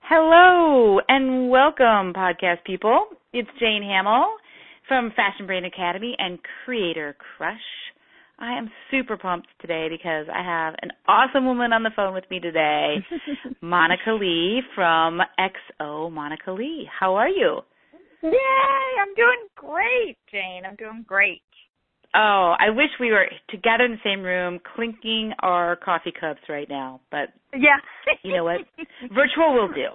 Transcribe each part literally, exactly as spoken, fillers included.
Hello and welcome, podcast people. It's Jane Hamill from Fashion Brain Academy and Creator Crush. I am super pumped today because I have an awesome woman on the phone with me today, Monica Lee from X O Monica Lee. How are you? Yay! I'm doing great, Jane. I'm doing great. Oh, I wish we were together in the same room, clinking our coffee cups right now. But yeah, you know what? Virtual will do.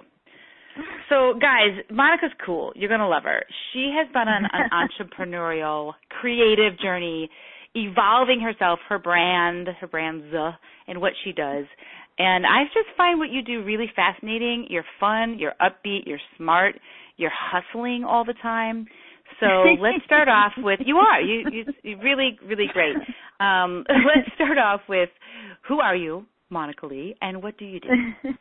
So, guys, Monica's cool. You're going to love her. She has been on an entrepreneurial, creative journey, evolving herself, her brand, her brand's uh, and what she does. And I just find what you do really fascinating. You're fun. You're upbeat. You're smart. You're hustling all the time. So let's start off with, you are, you, you, you're really, really great. Um, let's start off with, who are you, Monica Lee, and what do you do?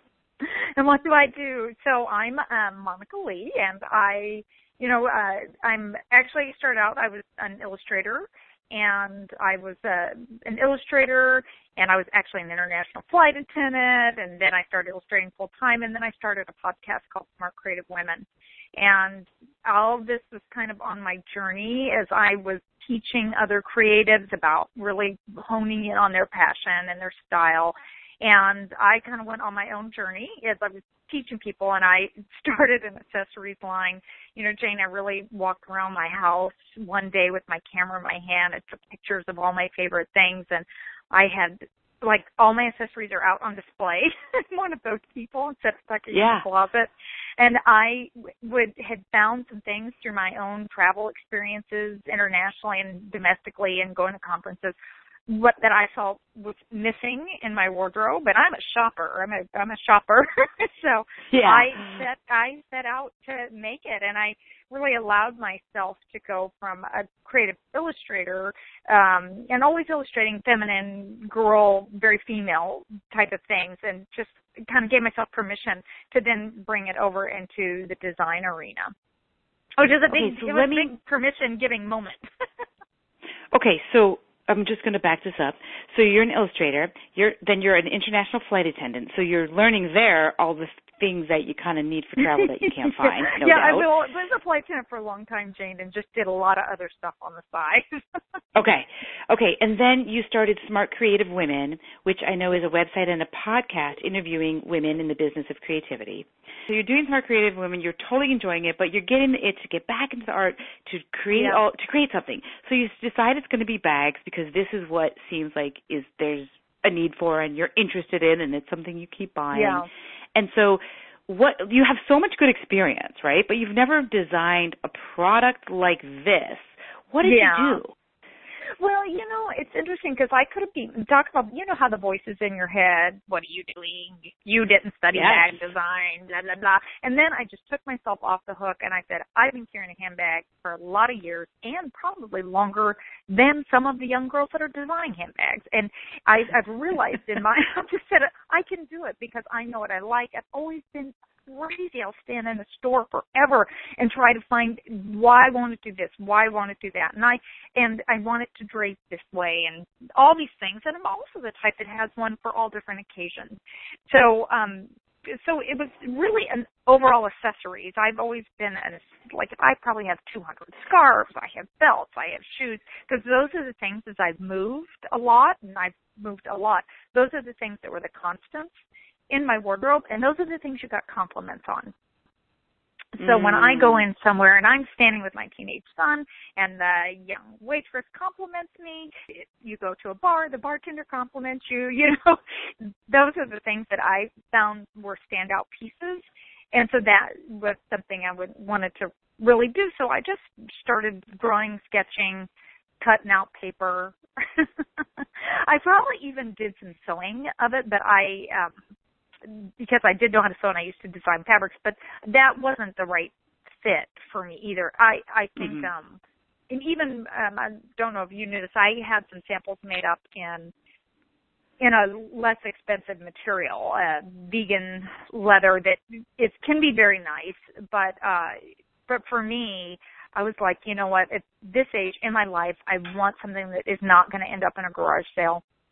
And what do I do? So I'm um, Monica Lee, and I, you know, uh, I'm actually started out, I was an illustrator, and I was uh, an illustrator, and I was actually an international flight attendant, and then I started illustrating full-time, and then I started a podcast called Smart Creative Women. And all of this was kind of on my journey as I was teaching other creatives about really honing in on their passion and their style. And I kind of went on my own journey as I was teaching people, and I started an accessories line. You know, Jane, I really walked around my house one day with my camera in my hand. I took pictures of all my favorite things, and I had, like, all my accessories are out on display. I'm one of those people instead of stuck in yeah. the closet. And I would had found some things through my own travel experiences internationally and domestically and going to conferences what that I felt was missing in my wardrobe. And I'm a shopper. I'm a I'm a shopper. so yeah. I set I set out to make it, and I really allowed myself to go from a creative illustrator um, and always illustrating feminine, girl, very female type of things, and just kind of gave myself permission to then bring it over into the design arena, which is a big, okay, so it was me... a big permission-giving moment. okay, so I'm just going to back this up. So you're an illustrator. You're then you're an international flight attendant. So you're learning there all the things that you kind of need for travel that you can't find. No yeah, doubt. I was a flight attendant for a long time, Jane, and just did a lot of other stuff on the side. okay, okay, and then you started Smart Creative Women, which I know is a website and a podcast interviewing women in the business of creativity. So you're doing Smart Creative Women. You're totally enjoying it, but you're getting the itch to get back into the art to create yeah. all to create something. So you decide it's going to be bags because this is what seems like is there's a need for and you're interested in, and it's something you keep buying. Yeah. And so what you have so much good experience, right? But you've never designed a product like this. What did yeah. you do? Well, you know, it's interesting because I could have been, talk about, you know how the voice is in your head, what are you doing? You didn't study yes. bag design, blah, blah, blah. And then I just took myself off the hook and I said, I've been carrying a handbag for a lot of years and probably longer than some of the young girls that are designing handbags. And I, I've realized in my, I've just said, I can do it because I know what I like. I've always been crazy. I'll stand in the store forever and try to find why I want to do this, why I want to do that, and I and I want it to drape this way, and all these things. And I'm also the type that has one for all different occasions. So, um, so it was really an overall accessories. I've always been a, like I probably have two hundred scarves, I have belts, I have shoes, because those are the things as I've moved a lot, and I've moved a lot. Those are the things that were the constants in my wardrobe, and those are the things you got compliments on. So mm. when I go in somewhere and I'm standing with my teenage son and the young waitress compliments me, you go to a bar, the bartender compliments you, you know, those are the things that I found were standout pieces. And so that was something I would wanted to really do. So I just started drawing, sketching, cutting out paper. I probably even did some sewing of it, but I, um, because I did know how to sew and I used to design fabrics, but that wasn't the right fit for me either. I, I think, mm-hmm. um, and even, um, I don't know if you knew this, I had some samples made up in, in a less expensive material, uh, vegan leather that it can be very nice, but, uh, but for me, I was like, you know what, at this age in my life, I want something that is not going to end up in a garage sale.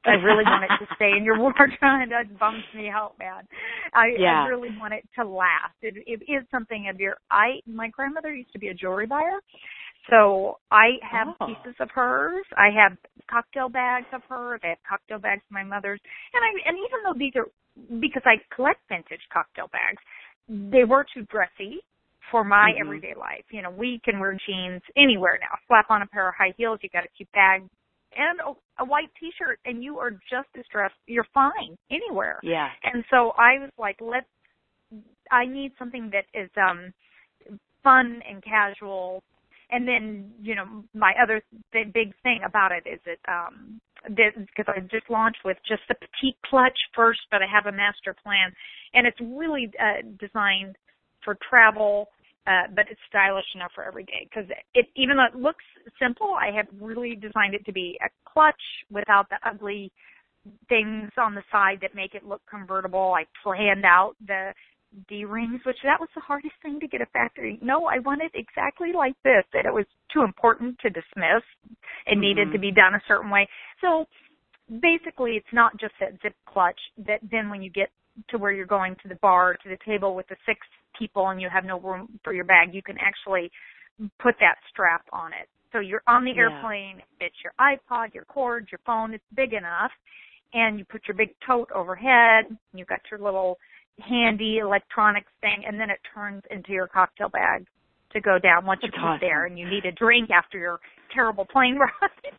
I really want it to stay in your wardrobe. That bums me out, man. I, yeah. I really want it to last. It, it is something of your. I my grandmother used to be a jewelry buyer, so I have oh. pieces of hers. I have cocktail bags of hers. I have cocktail bags of my mother's, and I and even though these are because I collect vintage cocktail bags, they were too dressy for my mm-hmm. everyday life. You know, we can wear jeans anywhere now. Slap on a pair of high heels, you got a cute bag and a, a white T-shirt, and you are just as dressed. You're fine anywhere. Yeah. And so I was like, let's. I need something that is um fun and casual. And then, you know, my other th- big thing about it is that um because I just launched with just the petite clutch first, but I have a master plan, and it's really uh, designed for travel. Uh, but it's stylish enough for every day because it, even though it looks simple, I have really designed it to be a clutch without the ugly things on the side that make it look convertible. I planned out the D-rings, which that was the hardest thing to get a factory. No, I want it exactly like this, that it was too important to dismiss. It mm-hmm. needed to be done a certain way. So basically, it's not just that zip clutch that then when you get to where you're going to the bar, to the table with the six people and you have no room for your bag, you can actually put that strap on it. So you're on the yeah. airplane, it's your iPod, your cord, your phone, it's big enough, and you put your big tote overhead, you've got your little handy electronics thing, and then it turns into your cocktail bag to go down once That's you put awesome. there and you need a drink after your terrible plane ride.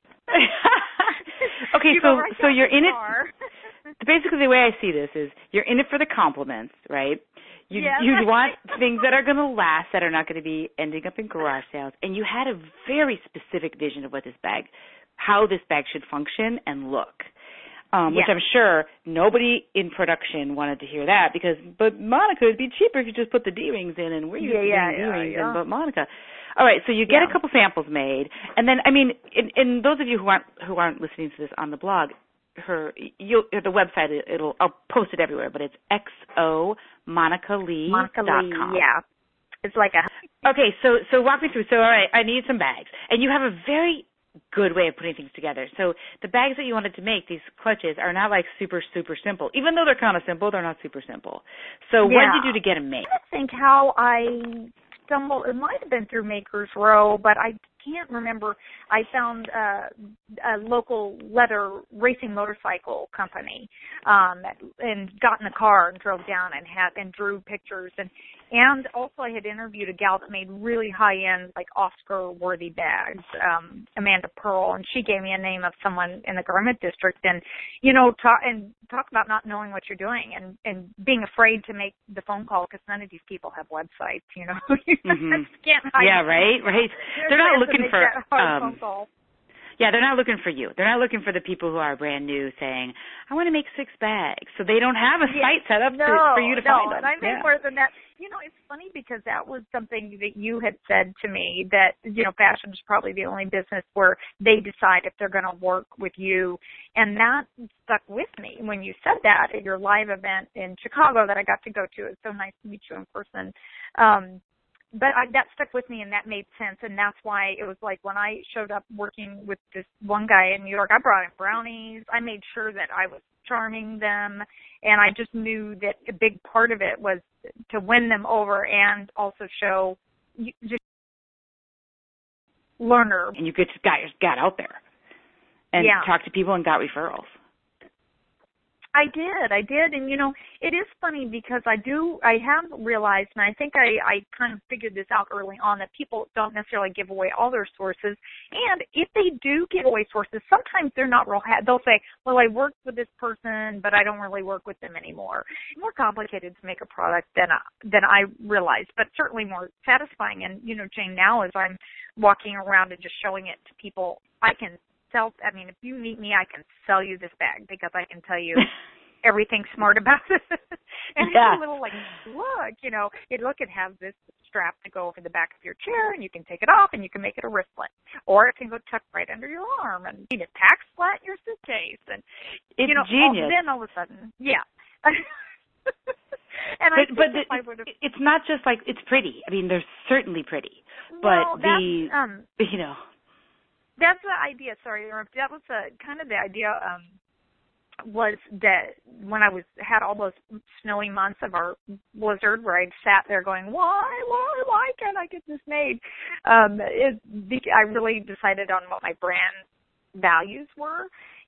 okay, you so right so you're in car. it. Basically, the way I see this is you're in it for the compliments, right? You yes. you want things that are going to last, that are not going to be ending up in garage sales, and you had a very specific vision of what this bag, how this bag should function and look. Um, which yeah. I'm sure nobody in production wanted to hear that because, but Monica, it'd be cheaper if you just put the D-rings in, and we're used yeah, to yeah, doing yeah, D-rings, yeah. and but Monica. All right, so you get yeah. a couple samples made, and then I mean, in, in those of you who aren't who aren't listening to this on the blog, her you'll, the website it'll I'll post it everywhere, but it's x o monica lee dot com. Monica Lee, yeah. It's like a okay. So so walk me through. So all right, I need some bags, and you have a very good way of putting things together. So the bags that you wanted to make, these clutches, are not like super, super simple. Even though they're kind of simple, they're not super simple. So yeah. what did you do to get them made? I think how I stumbled, it might have been through Maker's Row, but I can't remember. I found uh, a local leather racing motorcycle company um, and got in the car and drove down and had and drew pictures. And And also I had interviewed a gal that made really high-end, like Oscar-worthy bags, um, Amanda Pearl, and she gave me a name of someone in the garment district. And, you know, talk, and talk about not knowing what you're doing and, and being afraid to make the phone call because none of these people have websites, you know. mm-hmm. Can't hide yeah, right, right. They're not looking for um, phone call. Yeah, they're not looking for you. They're not looking for the people who are brand new saying, I want to make six bags. So they don't have a yeah. site set up no, to, for you to no, find them. and I made yeah. more than that. You know, it's funny because that was something that you had said to me that, you know, fashion is probably the only business where they decide if they're going to work with you. And that stuck with me when you said that at your live event in Chicago that I got to go to. It was so nice to meet you in person. Um, But I, that stuck with me, and that made sense, and that's why it was like when I showed up working with this one guy in New York, I brought in brownies. I made sure that I was charming them, and I just knew that a big part of it was to win them over and also show you just learner. And you just got, got out there and yeah. talked to people and got referrals. I did, I did, and you know, it is funny because I do, I have realized, and I think I, I kind of figured this out early on, that people don't necessarily give away all their sources, and if they do give away sources, sometimes they're not real, ha- they'll say, well, I worked with this person, but I don't really work with them anymore. It's more complicated to make a product than, uh, than I realized, but certainly more satisfying, and you know, Jane, now as I'm walking around and just showing it to people, I can Self, I mean, if you meet me, I can sell you this bag because I can tell you everything smart about it. And yeah. it's a little like, look, you know, it look, it has this strap to go over the back of your chair, and you can take it off, and you can make it a wristlet, or it can go tucked right under your arm, and you can pack flat in your suitcase, and it's you know, genius. all, then all of a sudden, yeah. And but I but the, I would have, it's not just like it's pretty. I mean, they're certainly pretty, well, but the um, you know. That's the idea. Sorry, that was a, kind of the idea um, was that when I was had all those snowy months of our blizzard where I sat there going, why, why, why can't I get this made? Um, it, I really decided on what my brand values were.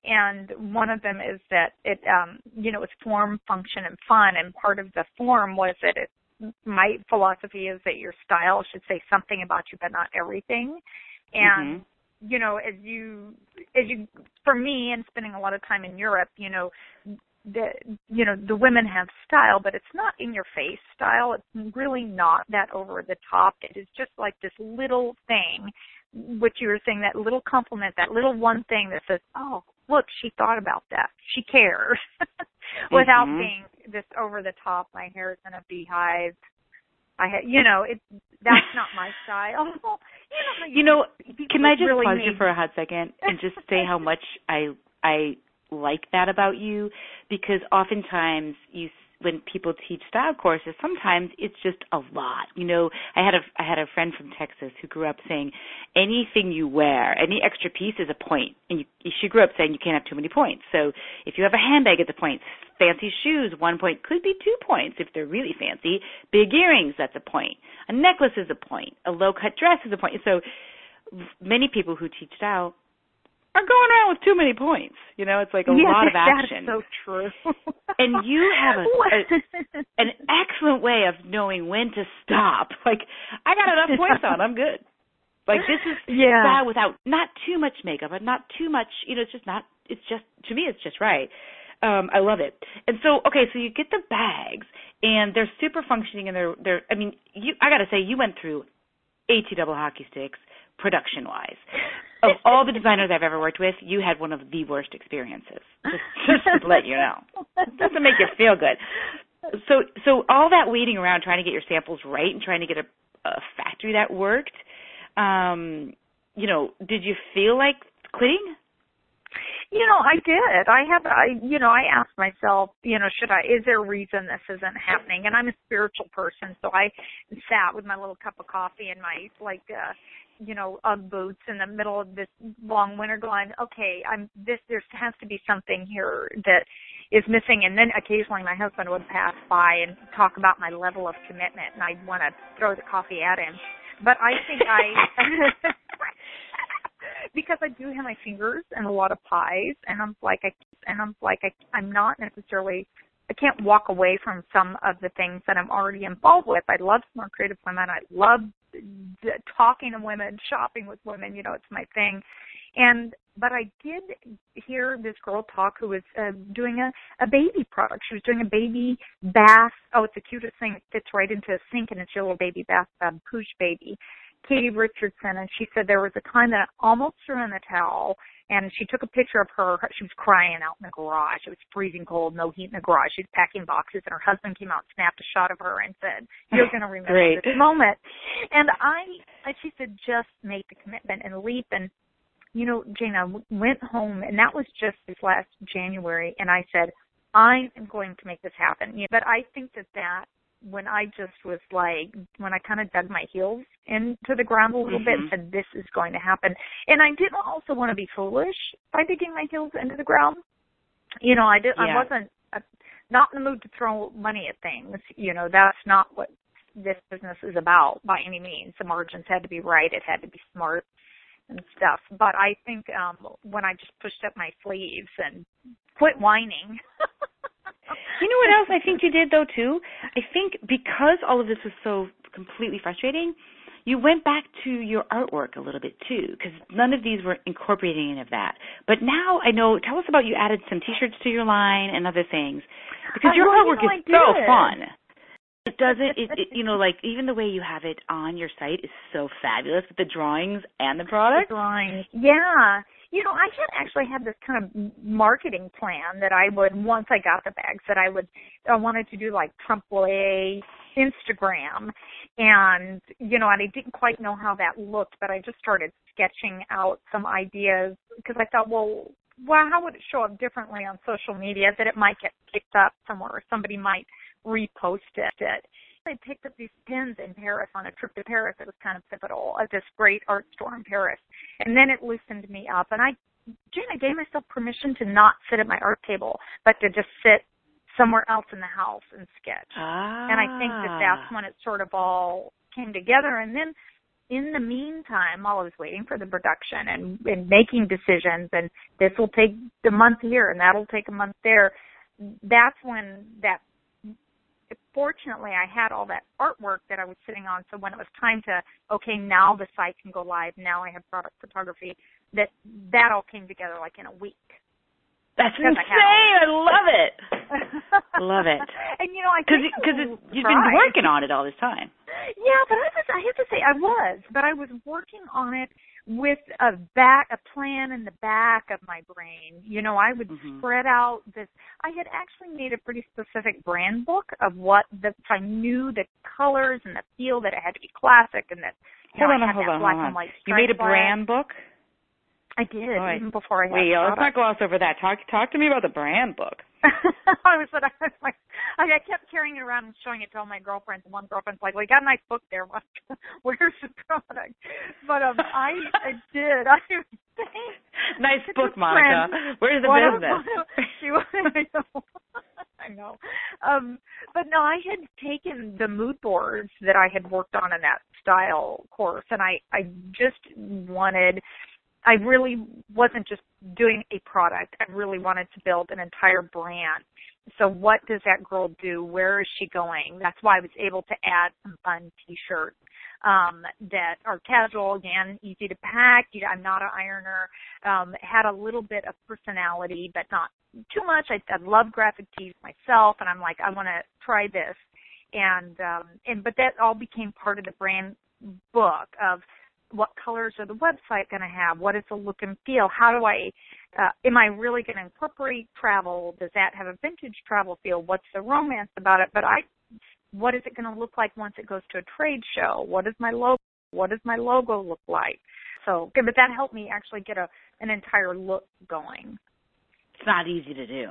And one of them is that it, um, you know, it's form, function, and fun. And part of the form was that it, my philosophy is that your style should say something about you, but not everything. And, mm-hmm. you know, as you, as you, for me, and spending a lot of time in Europe, you know, the, you know, the women have style, but it's not in your face style. It's really not that over the top. It is just like this little thing, which you were saying, that little compliment, that little one thing that says, oh, look, she thought about that. She cares. Without mm-hmm. being this over the top, my hair is in a beehive. I ha- you know, it that's not my style. you know, you know can I just really pause you for a hot second and just say how much I I like that about you? Because oftentimes you when people teach style courses, sometimes it's just a lot. You know, I had a I had a friend from Texas who grew up saying anything you wear, any extra piece is a point. And you, she grew up saying you can't have too many points. So if you have a handbag, it's a point. Fancy shoes, one point, could be two points if they're really fancy. Big earrings, that's a point. A necklace is a point. A low-cut dress is a point. So many people who teach style are going around with too many points. You know, it's like a yes, lot of action. That's so true. And you have a, a an excellent way of knowing when to stop. Like, I got enough points on, I'm good. Like, this is yeah. style without not too much makeup and not too much, you know, it's just not, it's just, to me, it's just right. Um, I love it. And so, okay, so you get the bags, and they're super functioning, and they're, they're I mean, you, I got to say, you went through AT double hockey sticks production-wise. Of all the designers I've ever worked with, you had one of the worst experiences. Just, just to let you know. Just to make you feel good. So, so all that waiting around trying to get your samples right and trying to get a, a factory that worked, um, you know, did you feel like quitting? You know, I did. I have, I, you know, I asked myself, you know, should I, is there a reason this isn't happening? And I'm a spiritual person, so I sat with my little cup of coffee and my, like, uh, you know, Ugg boots in the middle of this long winter going, okay, I'm this, there has to be something here that is missing. And then occasionally my husband would pass by and talk about my level of commitment, and I'd want to throw the coffee at him. But I think I, because I do have my fingers in a lot of pies, and I'm like, I, and I'm like, I, I'm not necessarily, I can't walk away from some of the things that I'm already involved with. I love Smart Creative Women. I love talking to women, shopping with women. You know, it's my thing. And but I did hear this girl talk who was uh, doing a, a baby product. She was doing a baby bath. Oh, it's the cutest thing. It fits right into a sink, and it's your little baby bath, um, Pooch Baby. Katie Richardson, and she said there was a time that I almost threw in the towel, and she took a picture of her. She was crying out in the garage. It was freezing cold, no heat in the garage. She was packing boxes, and her husband came out, snapped a shot of her, and said, "You're going to remember Great. this moment." And I, she said, just make the commitment and leap. And you know, Jane, I went home, and that was just this last January, and I said, I am going to make this happen. But I think that that. When I just was like, when I kind of dug my heels into the ground a little mm-hmm. bit and said, this is going to happen. And I didn't also want to be foolish by digging my heels into the ground. You know, I did, yeah. I wasn't uh, not in the mood to throw money at things. You know, that's not what this business is about by any means. The margins had to be right. It had to be smart and stuff. But I think um, when I just pushed up my sleeves and quit whining. You know what else I think you did, though, too? I think because all of this was so completely frustrating, you went back to your artwork a little bit, too, because none of these were incorporating any of that. But now I know, tell us about you added some T-shirts to your line and other things, because your well, artwork you know, is so fun. It doesn't, it, it, you know, like even the way you have it on your site is so fabulous with the drawings and the product. The drawings, yeah. You know, I had actually had this kind of marketing plan that I would, once I got the bags, that I would, I wanted to do like Trompe l'oeil Instagram. And, you know, and I didn't quite know how that looked, but I just started sketching out some ideas because I thought, well, well, how would it show up differently on social media that it might get picked up somewhere or somebody might repost it. I picked up these pins in Paris on a trip to Paris. It was kind of pivotal at this great art store in Paris. And then it loosened me up. And I Jen, I gave myself permission to not sit at my art table, but to just sit somewhere else in the house and sketch. Ah. And I think that that's when it sort of all came together. And then in the meantime, while I was waiting for the production and, and making decisions, and this will take a month here and that'll take a month there, that's when that, fortunately, I had all that artwork that I was sitting on. So when it was time to, okay, now the site can go live, now I have product photography, that that all came together like in a week. That's insane. I, I love it. Love it. And, you know, I think Because you've been working on it all this time. Yeah, but I was, I have to say I was, but I was working on it with a back, a plan in the back of my brain. You know, I would mm-hmm. spread out this. I had actually made a pretty specific brand book of what the, I knew the colors and the feel, that it had to be classic, and that, you hold know, on, I had hold that on, black hold on. and white You made a flag. brand book? I did, right. even before I had Wait, the let's not gloss over that. Talk talk to me about the brand book. I was like, I kept carrying it around and showing it to all my girlfriends. And one girlfriend's like, "Well, you got a nice book there. Where's the product?" But um, I I did. I nice book, Monica. Friend. Where's the what business? A, she was. I know. I know. Um, but no, I had taken the mood boards that I had worked on in that style course, and I I just wanted. I really wasn't just doing a product. I really wanted to build an entire brand. So what does that girl do? Where is she going? That's why I was able to add some fun T-shirts um, that are casual, again, easy to pack. I'm not an ironer. Um, had a little bit of personality, but not too much. I, I love graphic tees myself, and I'm like, I want to try this. And um, and but that all became part of the brand book of what colors are the website going to have? What is the look and feel? How do I, uh, am I really going to incorporate travel? Does that have a vintage travel feel? What's the romance about it? But I, what is it going to look like once it goes to a trade show? What is my logo? What does my logo look like? So, but that helped me actually get a an entire look going. It's not easy to do.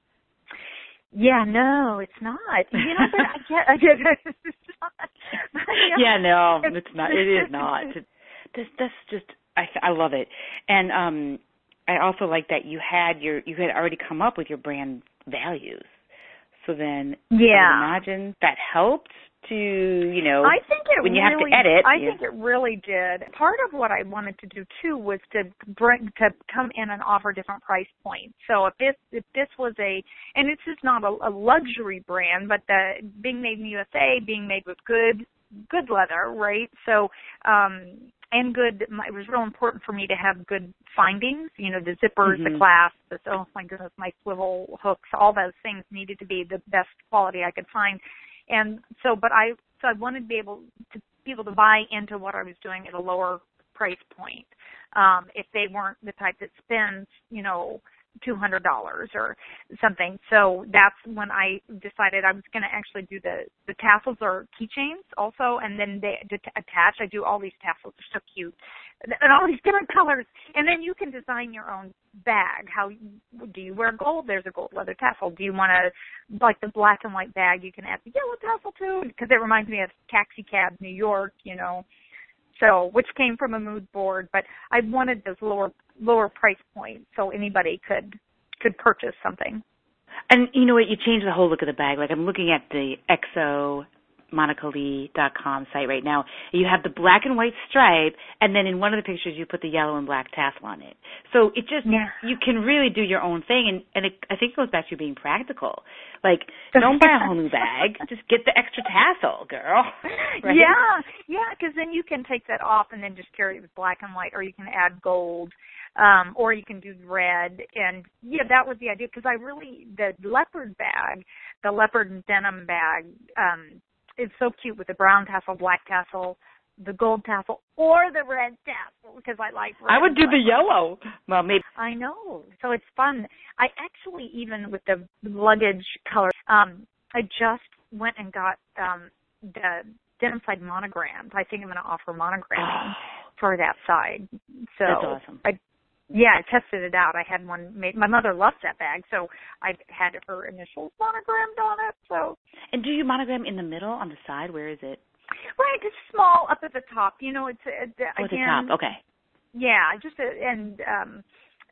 Yeah, no, it's not. You know, but I get, I get it's not. But, you know, yeah, no, it's not. It is not. This, that's just, I, I love it. And um, I also like that you had your, you had already come up with your brand values. So then, yeah. I would imagine that helped to, you know, I think it when you really, have to edit. I yeah. think it really did. Part of what I wanted to do too was to bring, to come in and offer different price points. So if this, if this was a, and it's just not a, a luxury brand, but the being made in the U S A, being made with good, good leather, right? So, um, and good, it was real important for me to have good findings, you know, the zippers, mm-hmm. the clasps, the, oh my goodness, my swivel hooks, all those things needed to be the best quality I could find. And so, but I, so I wanted to be able to be able to buy into what I was doing at a lower price point. Um, if they weren't the type that spends, you know, two hundred dollars or something. So that's when I decided I was going to actually do the, the tassels or keychains also, and then they to attach. I do all these tassels. They're so cute. And all these different colors. And then you can design your own bag. How do you wear gold? There's a gold leather tassel. Do you want to, like the black and white bag, you can add the yellow tassel too, because it reminds me of Taxi Cab New York, you know. So, which came from a mood board, but I wanted those lower lower price points so anybody could could purchase something. And you know what? You changed the whole look of the bag. Like I'm looking at the X O Monica Lee dot com site right now. You have the black and white stripe, and then in one of the pictures you put the yellow and black tassel on it. So it just, yeah. you can really do your own thing, and, and it, I think it goes back to being practical. Like, don't buy a whole new bag. Just get the extra tassel, girl. Right? Yeah, yeah, because then you can take that off and then just carry it with black and white, or you can add gold, um, or you can do red. And, yeah, that was the idea, because I really, the leopard bag, the leopard and denim bag, um, it's so cute with the brown tassel, black tassel, the gold tassel, or the red tassel, because I like red. I would do the yellow. Well, maybe. I know. So it's fun. I actually, even with the luggage color, um, I just went and got um, the denim side monogrammed. I think I'm going to offer monogramming for that side. So that's awesome. I, yeah, I tested it out. I had one made. My mother loves that bag, so I had her initials monogrammed on it. So. And do you monogram in the middle, on the side? Where is it? Right, just small up at the top. You know, it's, it's oh, again. at the top. Okay. Yeah, just a, and um,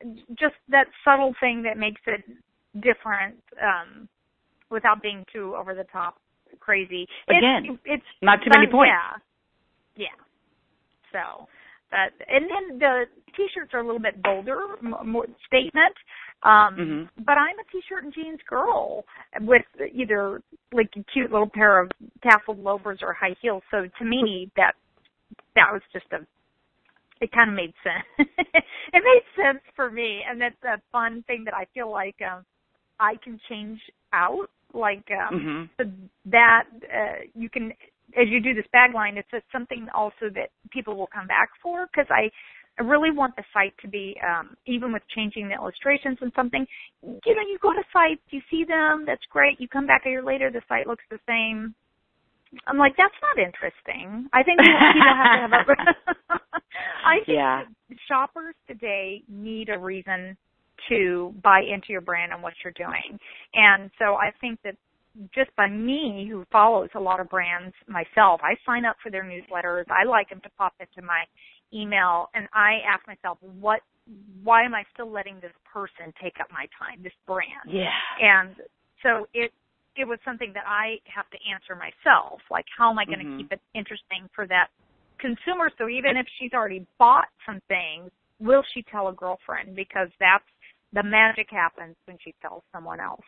just that subtle thing that makes it different um, without being too over the top crazy. Again, it's, it's not too many points. Yeah, yeah. So, that, and then the T-shirts are a little bit bolder, more statement. Um, mm-hmm. But I'm a T-shirt and jeans girl with either like a cute little pair of tasseled loafers or high heels. So to me, that that was just a, it kind of made sense. It made sense for me, and that's a fun thing that I feel like um, I can change out. Like um, mm-hmm. that, uh, you can, as you do this bag line, it's a, something also that people will come back for, because I. I really want the site to be, um, even with changing the illustrations and something, you know, you go to sites, you see them, that's great. You come back a year later, the site looks the same. I'm like, that's not interesting. I think people have to have a, I think yeah. shoppers today need a reason to buy into your brand and what you're doing. And so I think that just by me, who follows a lot of brands myself, I sign up for their newsletters. I like them to pop into my email, and I ask myself, what, why am I still letting this person take up my time, this brand? Yeah. And so it, it was something that I have to answer myself. Like, how am I going to mm-hmm. keep it interesting for that consumer? So even if she's already bought some things, will she tell a girlfriend? Because that's, the magic happens when she tells someone else.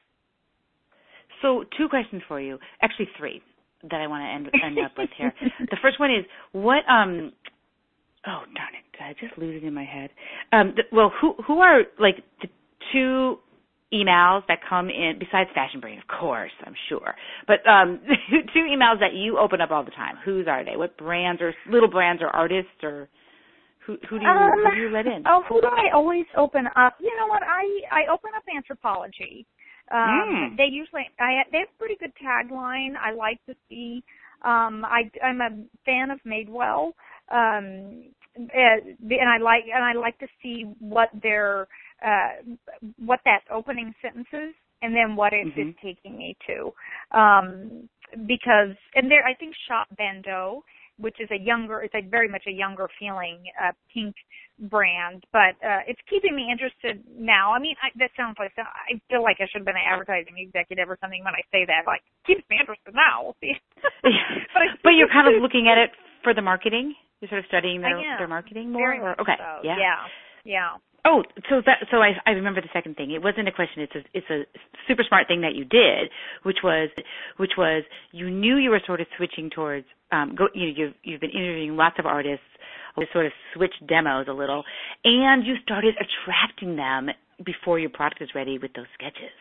So two questions for you, actually three, that I want to end, end up with here. The first one is, what, um, oh, darn it, did I just lose it in my head? Um, the, well, who who are, like, the two emails that come in, besides Fashion Brain, of course, I'm sure, but um, two emails that you open up all the time? Whose are they? What brands, or little brands, or artists, or who, who do you um, who do you let in? Oh, who do I always open up? You know what, I, I open up Anthropologie. Um, mm. They usually, I, they have a pretty good tagline. I like to see, um, I, I'm a fan of Madewell, um, and I like, and I like to see what their, uh, what that opening sentence is, and then what it mm-hmm. is taking me to, um, because, and there, I think Shop Bandeau, which is a younger, it's a very much a younger feeling, uh, pink brand, but, uh, it's keeping me interested now. I mean, I, that sounds like, I feel like I should have been an advertising executive or something when I say that, like, keeps me interested now. but, but you're kind of looking at it for the marketing? You're sort of studying their, their marketing more? Very or? much Okay. so. Yeah. Yeah. Yeah. Oh, so that so I I remember the second thing. It wasn't a question. It's a it's a super smart thing that you did, which was which was you knew you were sort of switching towards um go you know you've you've been interviewing lots of artists, sort of switched demos a little, and you started attracting them before your product is ready with those sketches.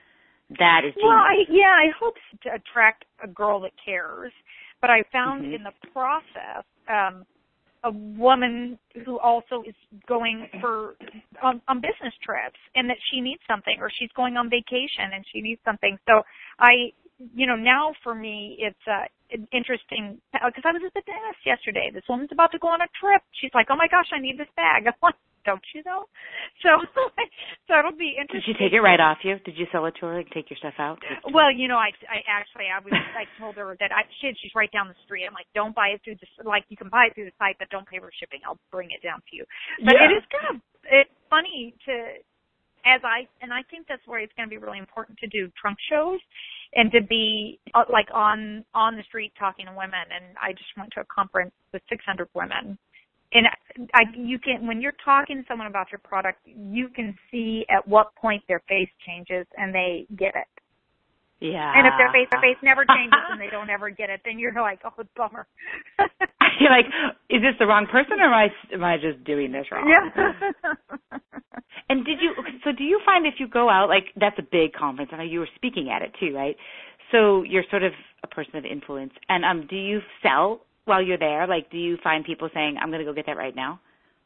That is genius. Well, I, yeah, I hope to attract a girl that cares, but I found mm-hmm. in the process. um a woman who also is going for um, on business trips, and that she needs something, or she's going on vacation and she needs something. So I, you know, now for me it's uh, interesting, because I was at the dentist yesterday. This woman's about to go on a trip. She's like, "Oh my gosh, I need this bag." I'm like, "Don't you know?" So, so it'll be interesting. Did she take it right off you? Did you sell it to her? Like, take your stuff out? Well, you know, I, I actually, I was, I told her that I, she, she's right down the street. I'm like, don't buy it through the, like, you can buy it through the site, but don't pay for shipping. I'll bring it down to you. But yeah. it is kind of, it's funny to, as I, and I think that's where it's going to be really important to do trunk shows and to be uh, like on, on the street talking to women. And I just went to a conference with six hundred women. And I, you can, when you're talking to someone about your product, you can see at what point their face changes and they get it. Yeah. And if their face, their face never changes and they don't ever get it, then you're like, oh, bummer. You're like, is this the wrong person, or am I, am I just doing this wrong? Yeah. And did you, so do you find if you go out, like, that's a big conference, I know you were speaking at it too, right? So you're sort of a person of influence. And um, do you sell while you're there? Like, do you find people saying, I'm going to go get that right now?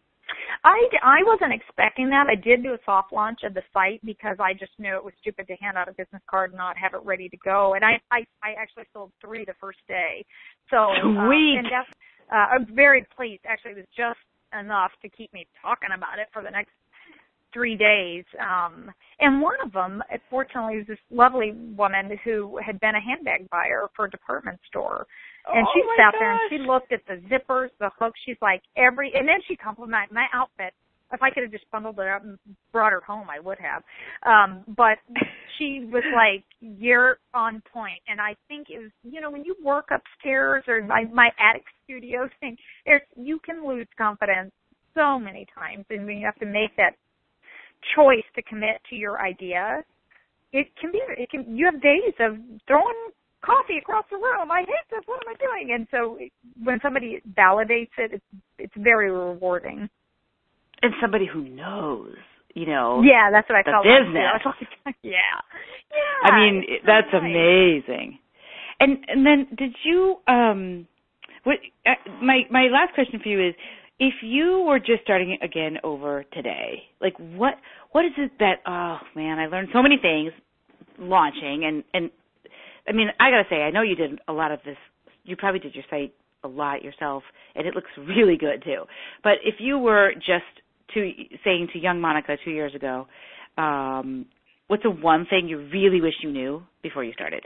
I, I wasn't expecting that. I did do a soft launch of the site because I just knew it was stupid to hand out a business card and not have it ready to go. And I, I, I actually sold three the first day. So, Sweet. Um, and that's, uh, I'm very pleased. Actually, it was just enough to keep me talking about it for the next three days. Um, and one of them, fortunately, was this lovely woman who had been a handbag buyer for a department store. And oh she sat gosh. there and she looked at the zippers, the hooks. She's like, every, and then she complimented my outfit if I could have just bundled it up and brought her home, I would have. Um, but she was like, you're on point. And I think it was, you know, when you work upstairs or my, my attic studio thing, there's, you can lose confidence so many times. And when you have to make that choice to commit to your idea, it can be, it can, you have days of throwing coffee across the room. I hate this. What am I doing? And so when somebody validates it, it's, it's very rewarding. And somebody who knows, you know. Yeah, that's what I the felt business. like. Yeah. Yeah. I mean, so that's nice. amazing. And and then did you um what uh, my my last question for you is, if you were just starting it again over today, like what what is it that, oh man, I learned so many things launching, and and I mean, I got to say, I know you did a lot of this. You probably did your site a lot yourself, and it looks really good too. But if you were just to saying to young Monica two years ago, um, what's the one thing you really wish you knew before you started?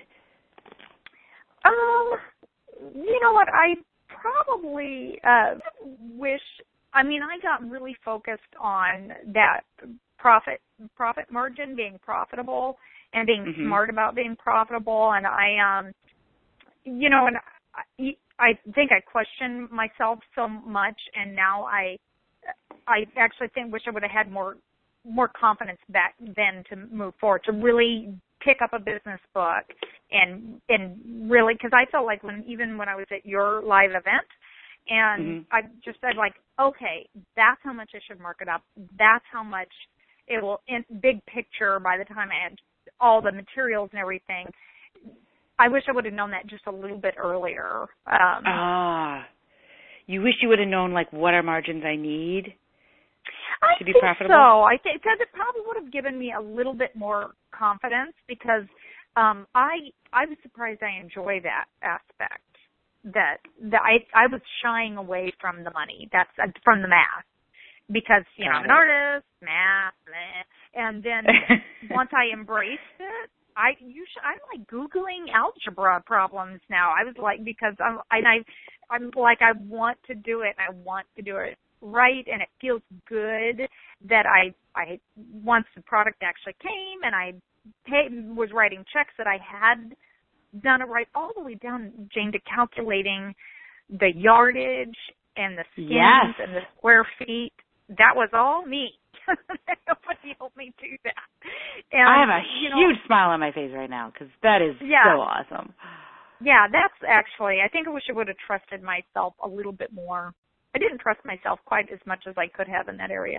Um, you know what? I probably uh, wish. I mean, I got really focused on that profit profit margin, being profitable, and being mm-hmm. smart about being profitable. And I, um, you know, and I, I think I questioned myself so much, and now I, I actually think wish I would have had more, more confidence back then to move forward, to really pick up a business book and and really, because I felt like when even when I was at your live event, and mm-hmm. I just said like, okay, that's how much I should mark it up. That's how much it will, in big picture, by the time I had all the materials and everything. I wish I would have known that just a little bit earlier. Um, ah, you wish you would have known like what are margins I need I to be think profitable? So I think because it probably would have given me a little bit more confidence, because um, I I was surprised I enjoy that aspect. That that I I was shying away from the money. That's uh, from the math, because you know I'm an artist, math, blah, and then once I embraced it, I you should, I'm like Googling algebra problems now. I was like, because I'm and I I'm like I want to do it. And I want to do it right, and it feels good that I I once the product actually came and I paid, was writing checks that I had done it right, all the way down, Jane, to calculating the yardage and the skins yes. and the square feet. That was all me. Nobody helped me do that. And, I have a you huge know, smile on my face right now, because that is yeah. so awesome. Yeah, that's actually, I think I wish I would have trusted myself a little bit more. I didn't trust myself quite as much as I could have in that area.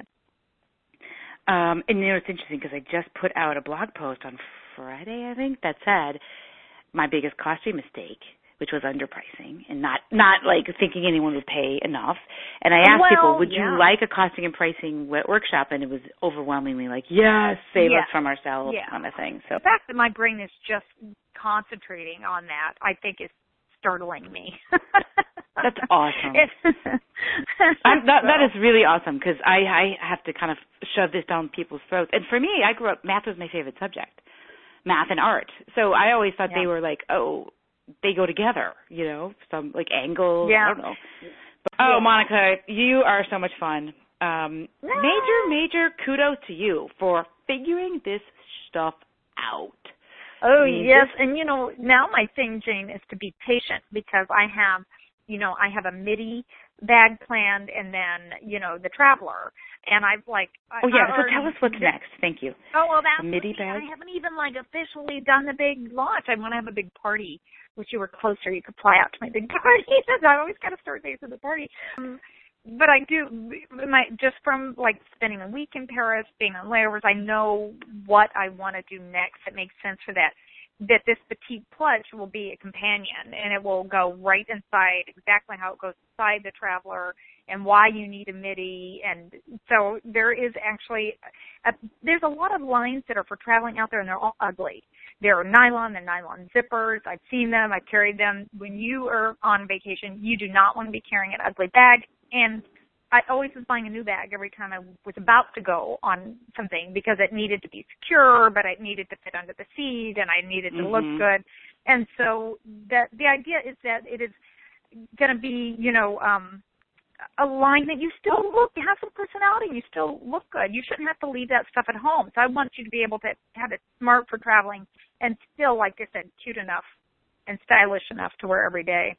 Um, and you know, it's interesting because I just put out a blog post on Friday, I think, that said my biggest costume mistake, which was underpricing and not, not like thinking anyone would pay enough. And I asked well, people, would yeah. you like a costing and pricing workshop? And it was overwhelmingly like, yes, save yeah. us from ourselves yeah. kind of thing. So the fact that my brain is just concentrating on that, I think, is startling me. That's awesome. I'm, that, that is really awesome, because I, I have to kind of shove this down people's throats. And for me, I grew up, math was my favorite subject, math and art. So I always thought yeah. they were like, oh, they go together, you know, some like angles. Yeah. I don't know. But, oh, yeah. Monica, you are so much fun. Um, yeah. Major, major kudos to you for figuring this stuff out. Oh, I mean, yes. this- And, you know, now my thing, Jane, is to be patient, because I have, you know, I have a midi bag planned, and then, you know, the Traveler. And I've like, oh yeah, I so tell us what's next. Thank you. Oh well, that's the midi bag. I haven't even like officially done the big launch. I want to have a big party. Wish you were closer. You could fly out to my big party. I always got to start days at the party. Um, but I do, my just from like spending a week in Paris, being on layovers, I know what I want to do next. It makes sense for that. That this petite plush will be a companion, and it will go right inside, exactly how it goes inside the Traveler, and why you need a midi. And so there is actually, a, there's a lot of lines that are for traveling out there, and they're all ugly. They're nylon, they're nylon zippers. I've seen them, I've carried them. When you are on vacation, you do not want to be carrying an ugly bag. And I always was buying a new bag every time I was about to go on something, because it needed to be secure, but it needed to fit under the seat, and I needed to mm-hmm. look good. And so that the idea is that it is going to be, you know, um, a line that you still look, have some personality, and you still look good. You shouldn't have to leave that stuff at home. So I want you to be able to have it smart for traveling and still, like I said, cute enough and stylish enough to wear every day.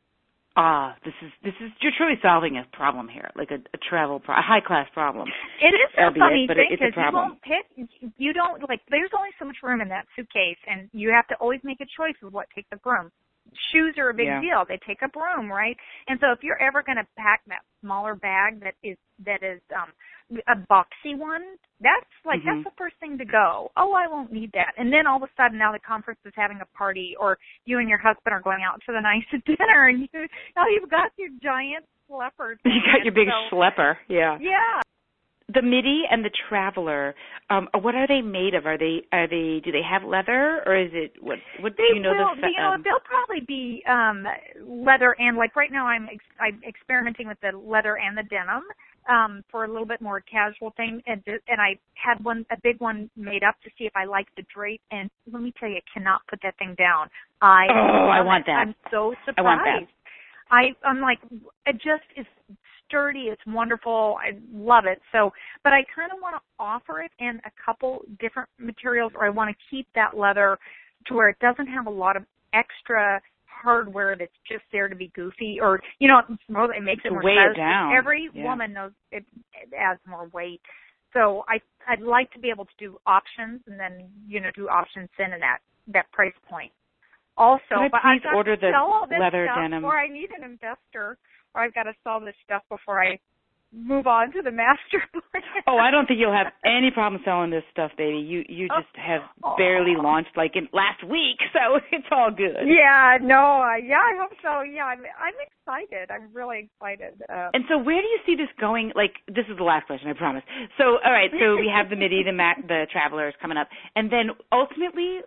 Ah, this is this is you're truly solving a problem here, like a, a travel, pro- a high class problem. It is a funny but thing it, it's a because you problem. won't pick. You don't like. There's only so much room in that suitcase, and you have to always make a choice of what takes up room. Shoes are a big yeah. deal. They take up room, right? And so if you're ever going to pack that smaller bag that is that is um a boxy one, that's like mm-hmm. that's the first thing to go. Oh, I won't need that. And then all of a sudden now the conference is having a party, or you and your husband are going out to the nice dinner, and you now you've got your giant schlepper. You got your big so, schlepper, yeah. Yeah. The Midi and the Traveler, um, what are they made of? Are they are they do they have leather, or is it what? What they do you know? will, the you know, um, they'll probably be um, leather, and like right now I'm ex- I'm experimenting with the leather and the denim um, for a little bit more casual thing, and and I had one a big one made up to see if I liked the drape, and let me tell you, I cannot put that thing down. I oh, I want it. that. I'm so surprised. I want that. I I'm like it just is sturdy. It's wonderful. I love it. So, but I kind of want to offer it in a couple different materials, or I want to keep that leather to where it doesn't have a lot of extra hardware that's just there to be goofy, or you know, it makes it to more weigh stylish. it down. Every yeah. woman knows it, it adds more weight. So I I'd like to be able to do options, and then you know do options in at that that price point. Also, Can I but please I've got order to the sell all this leather stuff denim? before I need an investor, or I've got to sell this stuff before I move on to the master plan. Oh, I don't think you'll have any problem selling this stuff, baby. You you just have oh. barely launched like in last week, so it's all good. Yeah, no, uh, yeah, I hope so. Yeah, I'm I'm excited. I'm really excited. Um, and so, where do you see this going? Like, this is the last question, I promise. So, all right, so we have the Midi, the Mac, the Travelers coming up, and then ultimately,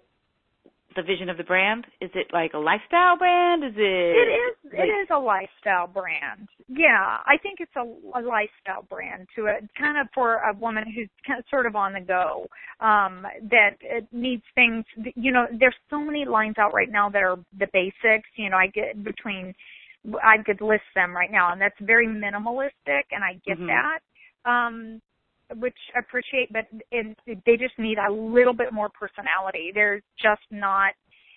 the vision of the brand? Is it like a lifestyle brand? Is it? It is. Like, it is a lifestyle brand. Yeah, I think it's a, a lifestyle brand to it, kind of for a woman who's kind of sort of on the go. Um, that it needs things. You know, there's so many lines out right now that are the basics. You know, I get between. I could list them right now, and that's very minimalistic, and I get mm-hmm. that. Um, which I appreciate, but it, they just need a little bit more personality. They're just not,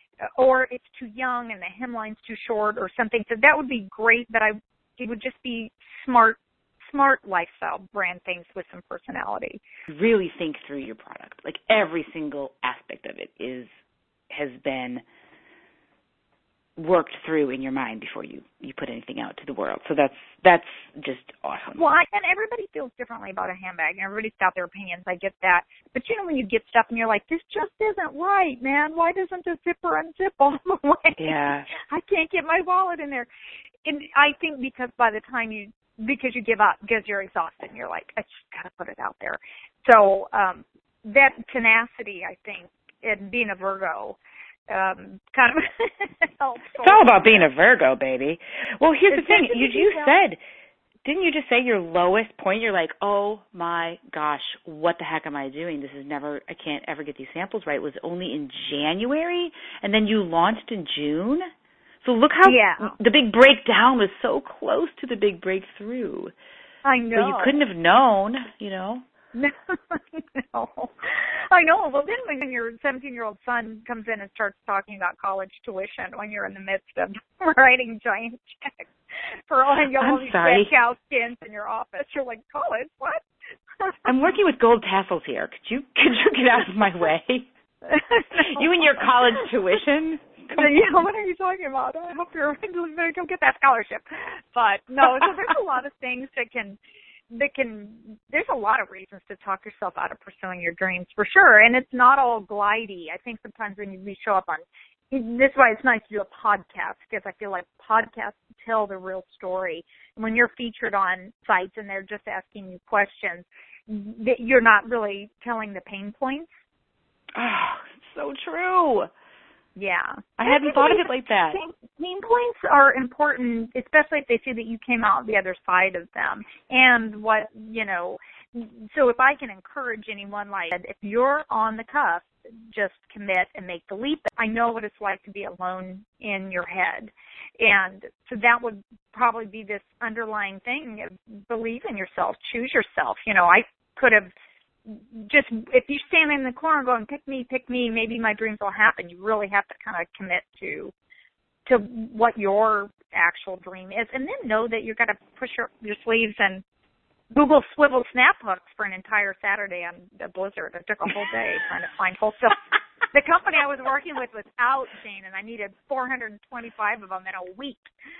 or it's too young and the hemline's too short or something. So that would be great, but I, it would just be smart, smart lifestyle brand things with some personality. Really think through your product. Like every single aspect of it is, has been worked through in your mind before you, you put anything out to the world. So that's that's just awesome. Well, I, and everybody feels differently about a handbag, and everybody's got their opinions. I get that. But, you know, when you get stuff and you're like, this just isn't right, man. Why doesn't the zipper unzip all the way? Yeah. I can't get my wallet in there. And I think because by the time you, because you give up, because you're exhausted, and you're like, I just got to put it out there. So um, that tenacity, I think, and being a Virgo, Um, kind of helps. It's all about being a Virgo, baby. Well, here's it's the thing. You, you well. said, didn't you just say your lowest point? You're like, oh my gosh, what the heck am I doing? This is never, I can't ever get these samples right. It was only in January, and then you launched in June. So look how yeah. the big breakdown was so close to the big breakthrough. I know. So you couldn't have known, you know. No, no. I know. Well, then when your seventeen-year-old son comes in and starts talking about college tuition when you're in the midst of writing giant checks for all all these red cow skins in your office, you're like, college? What? I'm working with gold tassels here. Could you could you get out of my way? No. You and your college tuition? Yeah, what are you talking about? I hope you're going to go get that scholarship. But no, so there's a lot of things that can. That can, there's a lot of reasons to talk yourself out of pursuing your dreams, for sure. And it's not all glidey. I think sometimes when you show up on, this is why it's nice to do a podcast, because I feel like podcasts tell the real story. And when you're featured on sites and they're just asking you questions, that you're not really telling the pain points. Oh, so true. Yeah. I hadn't thought of it like that. Pain points are important, especially if they see that you came out the other side of them. And what, you know, so if I can encourage anyone, like, if you're on the cusp, just commit and make the leap. I know what it's like to be alone in your head. And so that would probably be this underlying thing of believe in yourself, choose yourself. You know, I could have just, if you stand in the corner going, pick me, pick me, maybe my dreams will happen. You really have to kind of commit to to what your actual dream is, and then know that you've got to push your, your sleeves and Google swivel snap hooks for an entire Saturday on the blizzard. It took a whole day trying to find wholesale. The company I was working with was out, Jane, and I needed four hundred twenty-five of them in a week.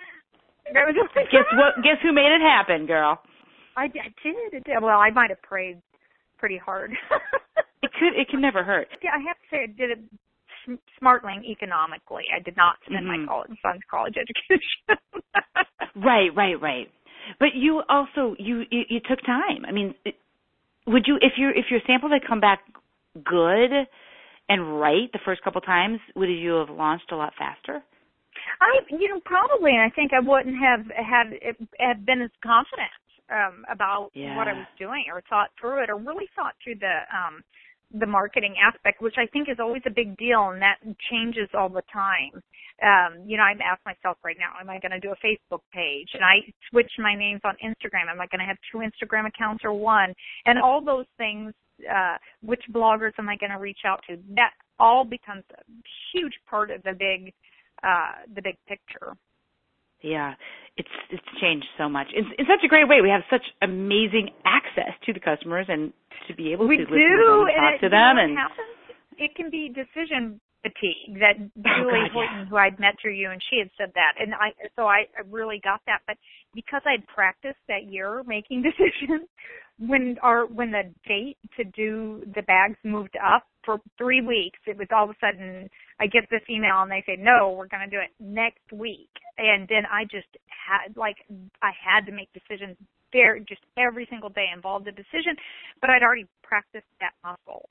Was guess what? Guess who made it happen, girl? I, I did. It did. Well, I might have prayed pretty hard. It could. It can never hurt. Yeah, I have to say, I did it smartly and economically. I did not spend mm-hmm. my college, son's college education. Right, right, right. But you also you, you you took time. I mean, would you if your if your sample had come back good and right the first couple times, would you have launched a lot faster? I, you know, probably, and I think I wouldn't have had have been as confident um, about yeah. what I was doing, or thought through it, or really thought through the um, the marketing aspect, which I think is always a big deal, and that changes all the time. Um, you know, I'm asking myself right now, am I going to do a Facebook page? And I switch my names on Instagram. Am I going to have two Instagram accounts or one? And all those things, uh, which bloggers am I going to reach out to? That all becomes a huge part of the big, uh, the big picture. Yeah, it's it's changed so much. In, in such a great way. We have such amazing access to the customers and to be able we to do, listen to them and talk it, to them. What and happens, it can be decision fatigue. That oh, Julie God, Horton, yeah. who I'd met through you, and she had said that, and I so I, I really got that. But because I'd practiced that year making decisions, when our when the date to do the bags moved up for three weeks, it was all of a sudden I get this email and they say, no, we're going to do it next week. And then I just had, like, I had to make decisions there just every single day involved a decision, but I'd already practiced that muscle.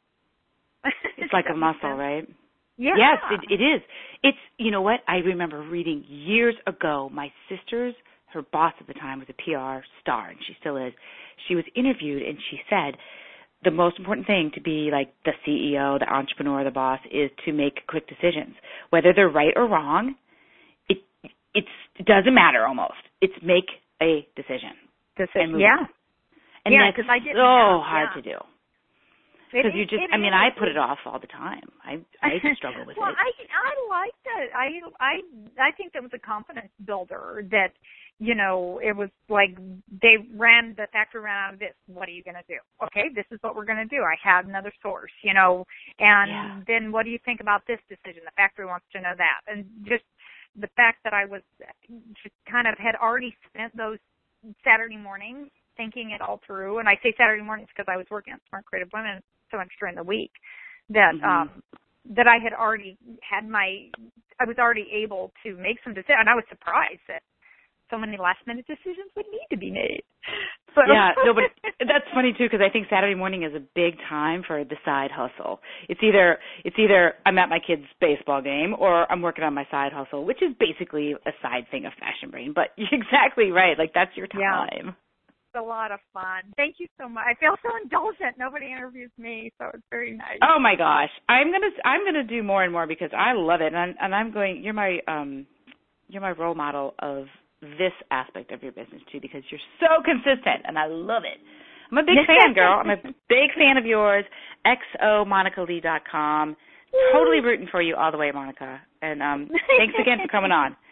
It's like a muscle, right? Yeah. Yes, it, it is. It's, you know what, I remember reading years ago, my sister's, her boss at the time was a P R star, and she still is. She was interviewed, and she said, the most important thing to be like the C E O, the entrepreneur, the boss, is to make quick decisions. Whether they're right or wrong, it it's, it doesn't matter almost. It's make a decision. Decision, and yeah. On. And yeah, that's I didn't so have, hard yeah. to do. Because you just, it, I mean, it, I put it off all the time. I I struggle with well, it. Well, I I liked it. I I I think that was a confidence builder. That, you know, it was like they ran the factory ran out of this. What are you going to do? Okay, this is what we're going to do. I have another source, you know, and yeah. then what do you think about this decision? The factory wants to know that, and just the fact that I was just kind of had already spent those Saturday mornings thinking it all through, and I say Saturday mornings because I was working on Smart Creative Women so much during the week that mm-hmm. um that I had already had my I was already able to make some decisions, and I was surprised that so many last minute decisions would need to be made. So. Yeah, no, but that's funny too, because I think Saturday morning is a big time for the side hustle. It's either it's either I'm at my kid's baseball game or I'm working on my side hustle, which is basically a side thing of Fashion Brain. But you're exactly right. Like, that's your time. Yeah. A lot of fun. Thank you so much. I feel so indulgent. Nobody interviews me, so it's very nice. Oh my gosh, I'm gonna I'm gonna do more and more because I love it, and I'm, and I'm going. You're my um, you're my role model of this aspect of your business too, because you're so consistent, and I love it. I'm a big fan, girl. I'm a big fan of yours. X O Monica Lee dot com. Totally rooting for you all the way, Monica. And um, thanks again for coming on.